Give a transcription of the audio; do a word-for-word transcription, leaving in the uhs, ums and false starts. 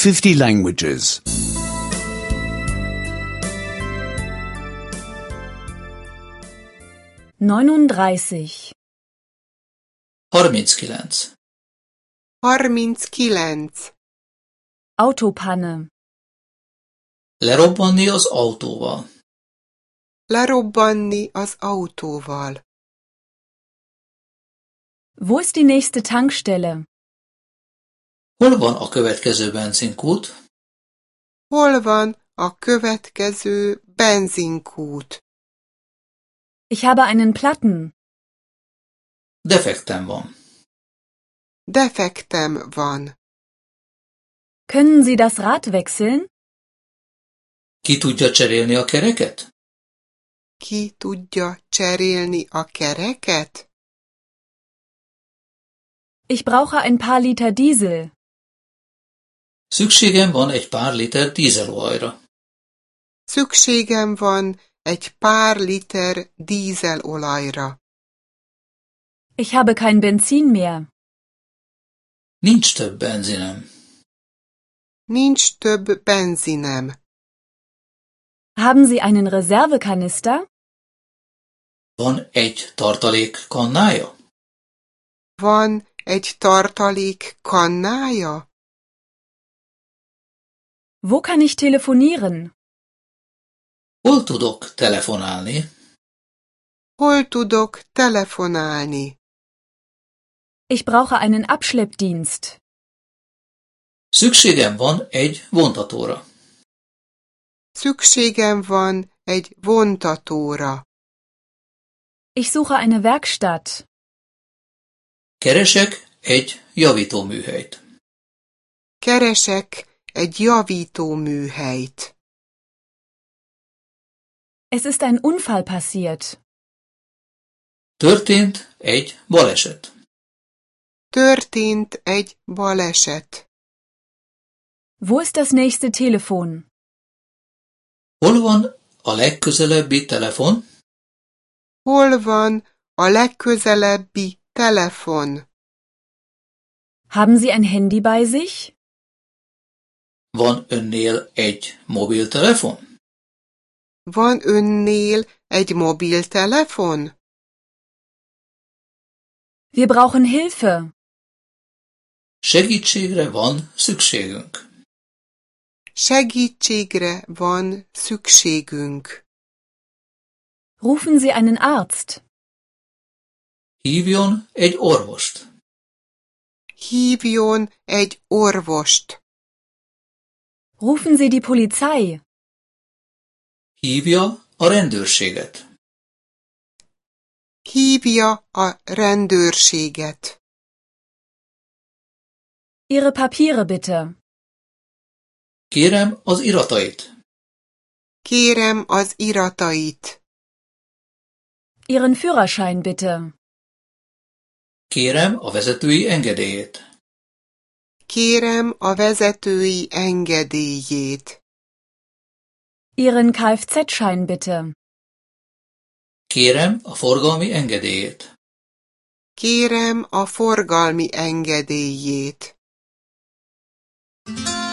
fifty languages. neununddreißig. harminckilenc. harminckilenc. Autopanne. Lerobbanni az autóval. Lerobbanni az autóval. Wo ist die nächste Tankstelle? Hol van a következő benzinkút? Hol van a következő benzinkút? Ich habe einen Platten. Defektem van. Defektem van. Können Sie das Rad wechseln? Ki tudja cserélni a kereket? Ki tudja cserélni a kereket? Ich brauche ein paar Liter Diesel. Szükségem van egy pár liter dízelolajra. Szükségem van egy pár liter dízelolajra. Ich habe kein Benzin mehr. Nincs több benzinem. Nincs több benzinem. Haben Sie einen Reservekanister? Van egy tartalék kannája? Van egy tartalék kannája? Wo kann ich telefonieren? Hol tudok telefonálni? Hol tudok telefonálni? Ich brauche einen Abschleppdienst. Szükségem van egy vontatóra. Szükségem van egy vontatóra. Ich suche eine Werkstatt. Keresek egy javítóműhelyt. Keresek egy javítóműhelyt. Es ist ein Unfall passiert. Történt egy baleset. Történt egy baleset. Wo ist das nächste Telefon? Hol van a legközelebbi telefon? Hol van a legközelebbi telefon? Haben Sie ein Handy bei sich? Van önnél egy mobiltelefon? Van önnél egy mobiltelefon? Wir brauchen Hilfe. Segítségre van szükségünk. Segítségre van szükségünk. Rufen Sie einen Arzt. Hívjon egy orvost. Hívjon egy orvost. Rufen Sie die Polizei. Hívja a rendőrséget. Hívja a rendőrséget. Ihre Papiere bitte. Kérem az iratait. Kérem az iratait. Ihren Führerschein bitte. Kérem a vezetői engedélyét. Kérem a vezetői engedélyét. Ihren Kfz-Schein bitte. Kérem a forgalmi engedélyét. Kérem a forgalmi engedélyét.